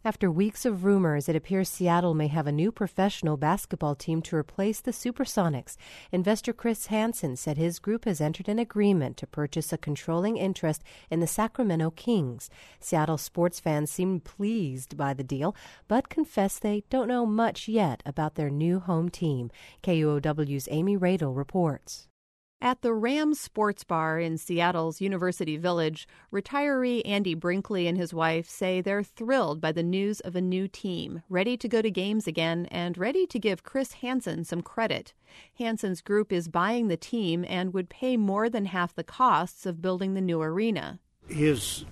After weeks of rumors, it appears Seattle may have a new professional basketball team to replace the Supersonics. Investor Chris Hansen said his group has entered an agreement to purchase a controlling interest in the Sacramento Kings. Seattle sports fans seem pleased by the deal, but confess they don't know much yet about their new home team. KUOW's Amy Radel reports. At the Rams Sports Bar in Seattle's University Village, retiree Andy Brinkley and his wife say they're thrilled by the news of a new team, ready to go to games again and ready to give Chris Hansen some credit. Hansen's group is buying the team and would pay more than half the costs of building the new arena. His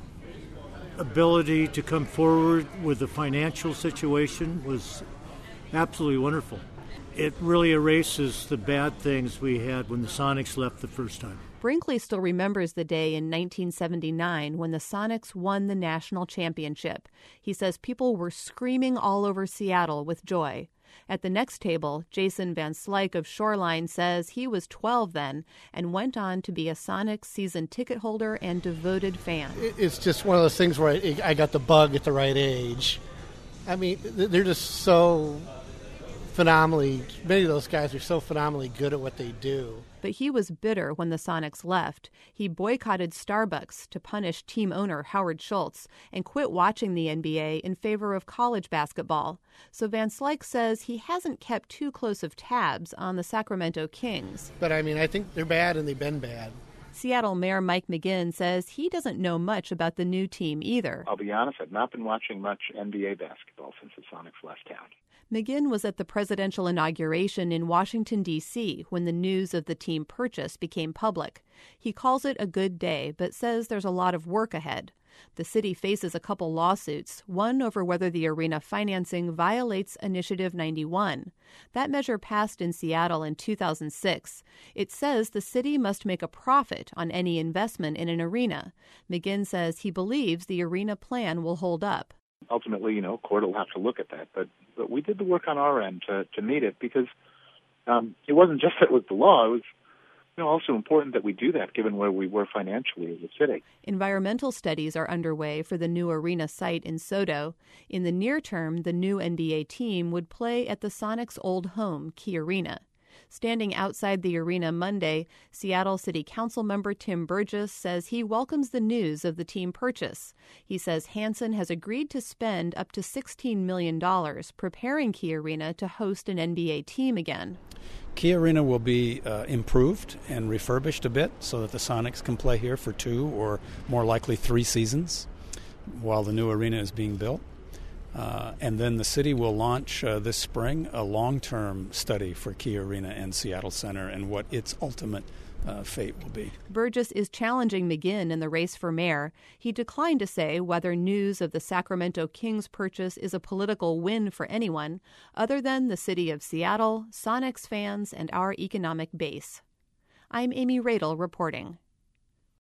ability to come forward with the financial situation was absolutely wonderful. It really erases the bad things we had when the Sonics left the first time. Brinkley still remembers the day in 1979 when the Sonics won the national championship. He says people were screaming all over Seattle with joy. At the next table, Jason Van Slyke of Shoreline says he was 12 then and went on to be a Sonics season ticket holder and devoted fan. It's just one of those things where I got the bug at the right age. I mean, they're just so phenomenally, many of those guys are so phenomenally good at what they do. But he was bitter when the Sonics left. He boycotted Starbucks to punish team owner Howard Schultz and quit watching the NBA in favor of college basketball. So Van Slyke says he hasn't kept too close of tabs on the Sacramento Kings. But I mean, I think they're bad and they've been bad. Seattle Mayor Mike McGinn says he doesn't know much about the new team either. I'll be honest, I've not been watching much NBA basketball since the Sonics left town. McGinn was at the presidential inauguration in Washington, D.C. when the news of the team purchase became public. He calls it a good day, but says there's a lot of work ahead. The city faces a couple lawsuits, one over whether the arena financing violates Initiative 91. That measure passed in Seattle in 2006. It says the city must make a profit on any investment in an arena. McGinn says he believes the arena plan will hold up. Ultimately, court will have to look at that. But we did the work on our end to meet it because it wasn't just that it was the law. It was also important that we do that given where we were financially as a city. Environmental studies are underway for the new arena site in SoDo. In the near term, the new NBA team would play at the Sonics' old home, Key Arena. Standing outside the arena Monday, Seattle City Council member Tim Burgess says he welcomes the news of the team purchase. He says Hansen has agreed to spend up to $16 million preparing Key Arena to host an NBA team again. Key Arena will be improved and refurbished a bit so that the Sonics can play here for 2 or more likely 3 seasons while the new arena is being built. And then the city will launch this spring a long-term study for Key Arena and Seattle Center and what its ultimate fate will be. Burgess is challenging McGinn in the race for mayor. He declined to say whether news of the Sacramento Kings purchase is a political win for anyone other than the city of Seattle, Sonics fans, and our economic base. I'm Amy Radel reporting.